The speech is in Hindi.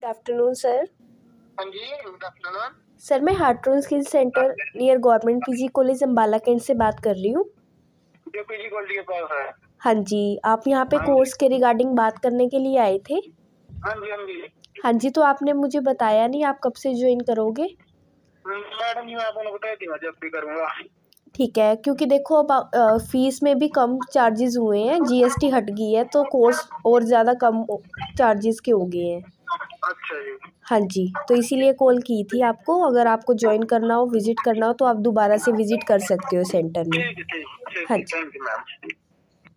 Afternoon sir. हाँ जी, गुड आफ्टरनून। सर मैं Hartron skill centre near government PG college Ambala cantt से बात कर रही हूँ। जो पीजी कॉलेज के पास है। हाँ जी, आप यहाँ पे हाँ कोर्स जी। के रिगार्डिंग बात करने के लिए आए थे। हाँ जी, हाँ जी। हाँ जी, तो आपने मुझे बताया नहीं आप कब से ज्वाइन करोगे। मैडम जी, मैं आपको बताई थी, मैं जब भी करूँगा। ठीक है, क्योंकि देखो अब फीस में भी कम चार्जेस हुए हैं, जीएसटी हट गई है तो कोर्स और ज़्यादा कम चार्जेस के हो गए हैं। अच्छा जी। हाँ जी, तो इसीलिए कॉल की थी आपको। अगर आपको ज्वाइन करना हो, विजिट करना हो तो आप दोबारा से विजिट कर सकते हो सेंटर में। ठीक है, ठीक हाँ ठीक, जी। Thank you ma'am.